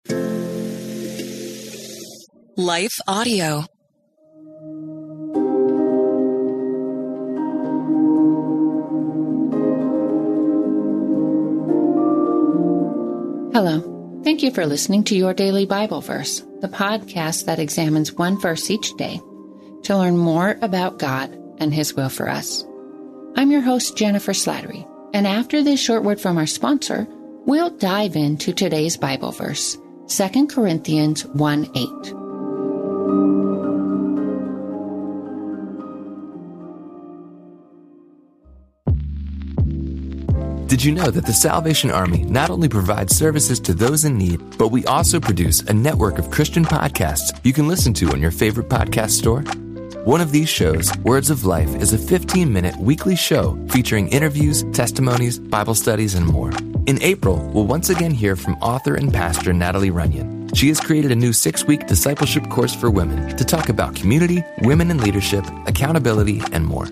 Life Audio. Hello. Thank you for listening to Your Daily Bible Verse, the podcast that examines one verse each day to learn more about God and His will for us. I'm your host, Jennifer Slattery, and after this short word from our sponsor, we'll dive into today's Bible verse, 2 Corinthians 1:8. Did you know that the Salvation Army not only provides services to those in need, but we also produce a network of Christian podcasts you can listen to on your favorite podcast store? One of these shows, Words of Life, is a 15-minute weekly show featuring interviews, testimonies, Bible studies, and more. In April, we'll once again hear from author and pastor Natalie Runyon. She has created a new 6-week discipleship course for women to talk about community, women in leadership, accountability, and more.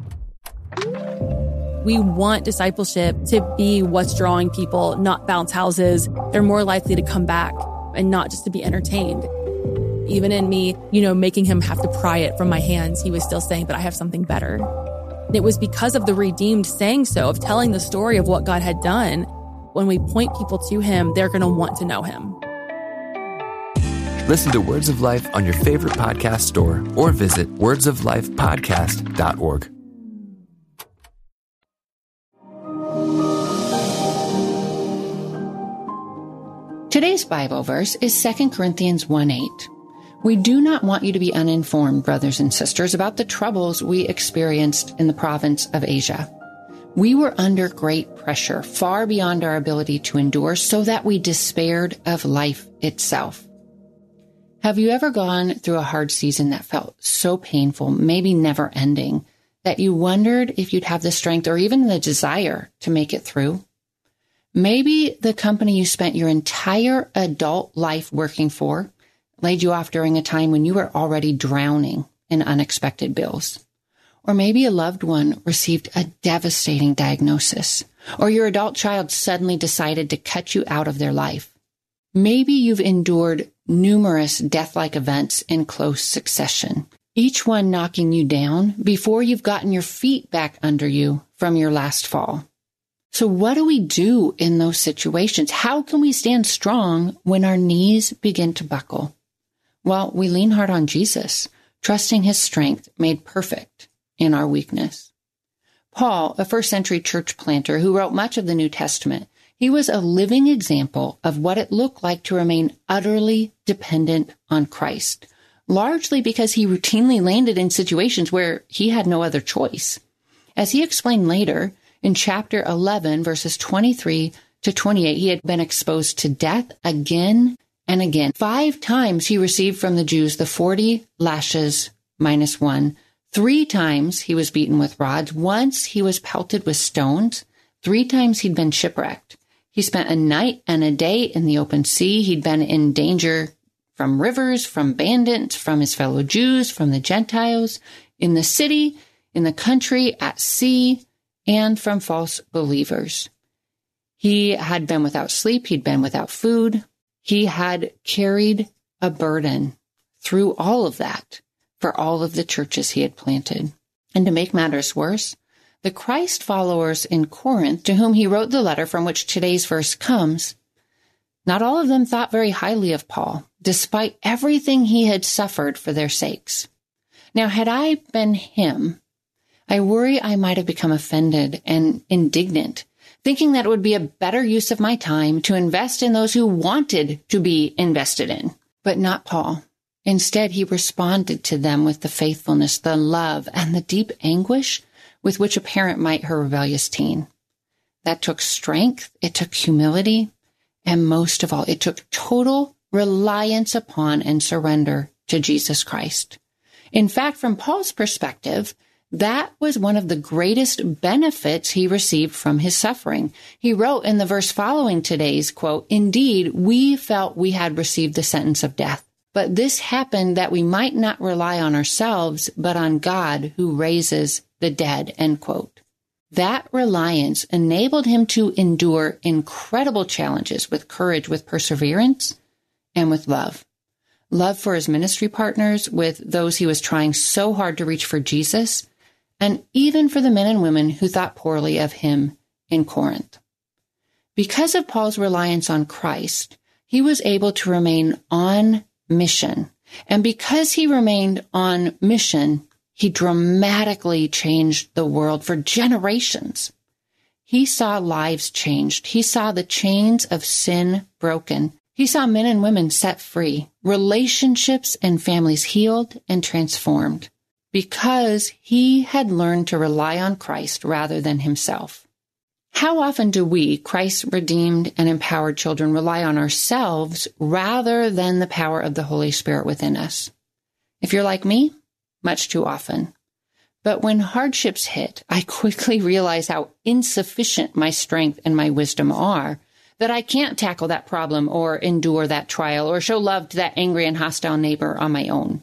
We want discipleship to be what's drawing people, not bounce houses. They're more likely to come back and not just to be entertained. Even in me, making him have to pry it from my hands, he was still saying, but I have something better. And it was because of the redeemed saying so, of telling the story of what God had done. When we point people to him, they're going to want to know him. Listen to Words of Life on your favorite podcast store or visit wordsoflifepodcast.org. Today's Bible verse is 2 Corinthians 1:8. We do not want you to be uninformed, brothers and sisters, about the troubles we experienced in the province of Asia. We were under great pressure, far beyond our ability to endure, so that we despaired of life itself. Have you ever gone through a hard season that felt so painful, maybe never ending, that you wondered if you'd have the strength or even the desire to make it through? Maybe the company you spent your entire adult life working for laid you off during a time when you were already drowning in unexpected bills. Or maybe a loved one received a devastating diagnosis, or your adult child suddenly decided to cut you out of their life. Maybe you've endured numerous death-like events in close succession, each one knocking you down before you've gotten your feet back under you from your last fall. So what do we do in those situations? How can we stand strong when our knees begin to buckle? Well, we lean hard on Jesus, trusting his strength made perfect in our weakness. Paul, a first-century church planter who wrote much of the New Testament, he was a living example of what it looked like to remain utterly dependent on Christ, largely because he routinely landed in situations where he had no other choice. As he explained later, in chapter 11, verses 23 to 28, he had been exposed to death again and again. 5 times he received from the Jews the 40 lashes minus 1. 3 times he was beaten with rods. Once he was pelted with stones. 3 times he'd been shipwrecked. He spent a night and a day in the open sea. He'd been in danger from rivers, from bandits, from his fellow Jews, from the Gentiles, in the city, in the country, at sea, and from false believers. He had been without sleep. He'd been without food. He had carried a burden through all of that for all of the churches he had planted. And to make matters worse, the Christ followers in Corinth, to whom he wrote the letter from which today's verse comes, not all of them thought very highly of Paul, despite everything he had suffered for their sakes. Now, had I been him, I worry I might have become offended and indignant, thinking that it would be a better use of my time to invest in those who wanted to be invested in. But not Paul. Instead, he responded to them with the faithfulness, the love, and the deep anguish with which a parent might her rebellious teen. That took strength, it took humility, and most of all, it took total reliance upon and surrender to Jesus Christ. In fact, from Paul's perspective, that was one of the greatest benefits he received from his suffering. He wrote in the verse following today's quote, "Indeed, we felt we had received the sentence of death. But this happened that we might not rely on ourselves, but on God who raises the dead," end quote. That reliance enabled him to endure incredible challenges with courage, with perseverance, and with love. Love for his ministry partners, with those he was trying so hard to reach for Jesus, and even for the men and women who thought poorly of him in Corinth. Because of Paul's reliance on Christ, he was able to remain on mission. And because he remained on mission, he dramatically changed the world for generations. He saw lives changed. He saw the chains of sin broken. He saw men and women set free, relationships and families healed and transformed, because he had learned to rely on Christ rather than himself. How often do we, Christ's redeemed and empowered children, rely on ourselves rather than the power of the Holy Spirit within us? If you're like me, much too often. But when hardships hit, I quickly realize how insufficient my strength and my wisdom are, that I can't tackle that problem or endure that trial or show love to that angry and hostile neighbor on my own.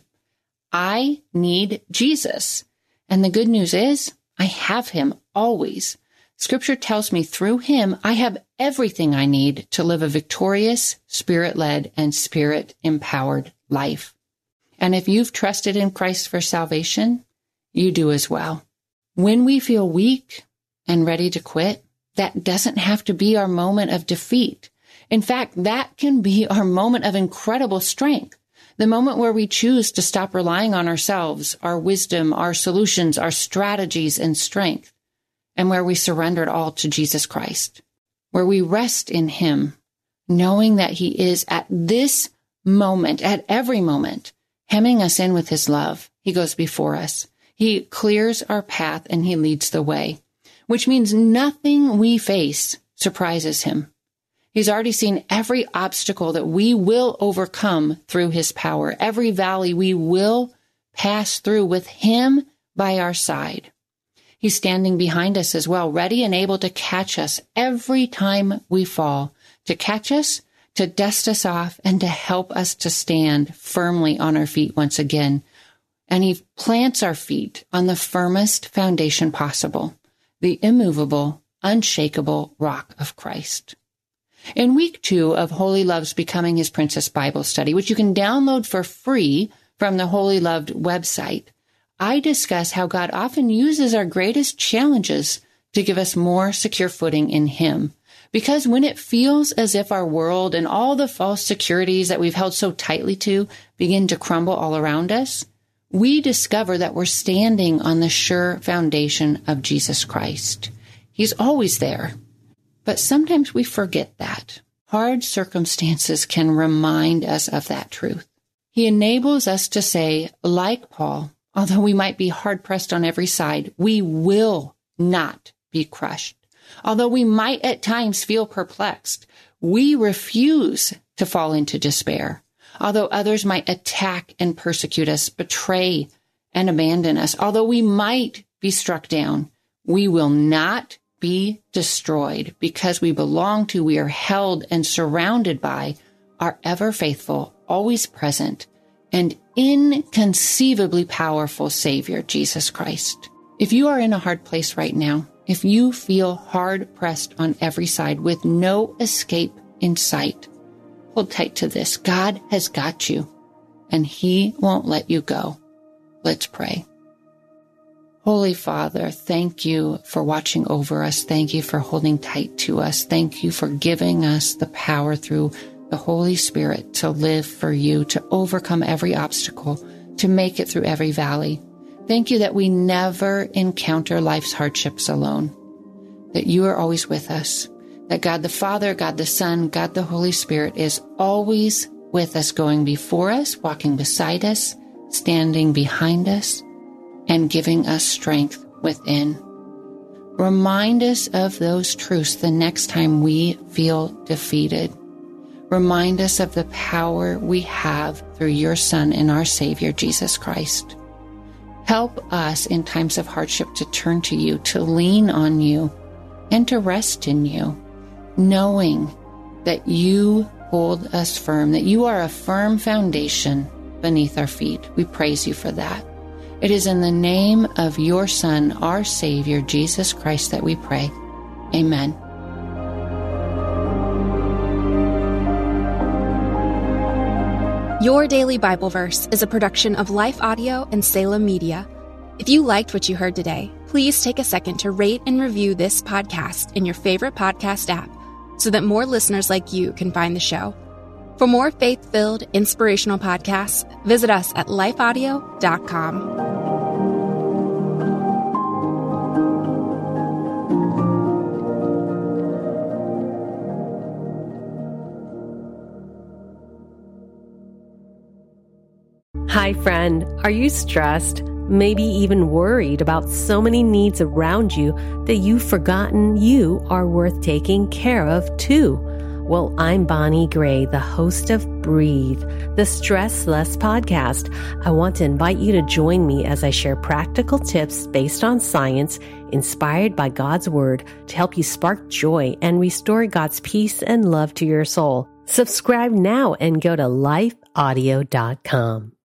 I need Jesus. And the good news is, I have him always. Scripture tells me through him, I have everything I need to live a victorious, Spirit-led, and Spirit-empowered life. And if you've trusted in Christ for salvation, you do as well. When we feel weak and ready to quit, that doesn't have to be our moment of defeat. In fact, that can be our moment of incredible strength. The moment where we choose to stop relying on ourselves, our wisdom, our solutions, our strategies and strength, and where we surrender it all to Jesus Christ, where we rest in him, knowing that he is at this moment, at every moment, hemming us in with his love. He goes before us. He clears our path and he leads the way, which means nothing we face surprises him. He's already seen every obstacle that we will overcome through his power, every valley we will pass through with him by our side. He's standing behind us as well, ready and able to catch us every time we fall, to catch us, to dust us off, and to help us to stand firmly on our feet once again. And he plants our feet on the firmest foundation possible, the immovable, unshakable rock of Christ. In week 2 of Holy Love's Becoming His Princess Bible Study, which you can download for free from the Holy Loved website, I discuss how God often uses our greatest challenges to give us more secure footing in him. Because when it feels as if our world and all the false securities that we've held so tightly to begin to crumble all around us, we discover that we're standing on the sure foundation of Jesus Christ. He's always there. But sometimes we forget that. Hard circumstances can remind us of that truth. He enables us to say, like Paul, although we might be hard-pressed on every side, we will not be crushed. Although we might at times feel perplexed, we refuse to fall into despair. Although others might attack and persecute us, betray and abandon us, although we might be struck down, we will not be destroyed, because we belong to, we are held and surrounded by our ever faithful, always present, and inconceivably powerful Savior, Jesus Christ. If you are in a hard place right now, if you feel hard pressed on every side with no escape in sight, hold tight to this. God has got you, and he won't let you go. Let's pray. Holy Father, thank you for watching over us. Thank you for holding tight to us. Thank you for giving us the power through the Holy Spirit to live for you, to overcome every obstacle, to make it through every valley. Thank you that we never encounter life's hardships alone, that you are always with us, that God the Father, God the Son, God the Holy Spirit is always with us, going before us, walking beside us, standing behind us, and giving us strength within. Remind us of those truths the next time we feel defeated. Remind us of the power we have through your Son and our Savior, Jesus Christ. Help us in times of hardship to turn to you, to lean on you, and to rest in you, knowing that you hold us firm, that you are a firm foundation beneath our feet. We praise you for that. It is in the name of your Son, our Savior, Jesus Christ, that we pray. Amen. Your Daily Bible Verse is a production of Life Audio and Salem Media. If you liked what you heard today, please take a second to rate and review this podcast in your favorite podcast app so that more listeners like you can find the show. For more faith-filled, inspirational podcasts, visit us at lifeaudio.com. Hi, friend. Are you stressed? Maybe even worried about so many needs around you that you've forgotten you are worth taking care of too? Well, I'm Bonnie Gray, the host of Breathe, the Stress Less podcast. I want to invite you to join me as I share practical tips based on science, inspired by God's Word, to help you spark joy and restore God's peace and love to your soul. Subscribe now and go to lifeaudio.com.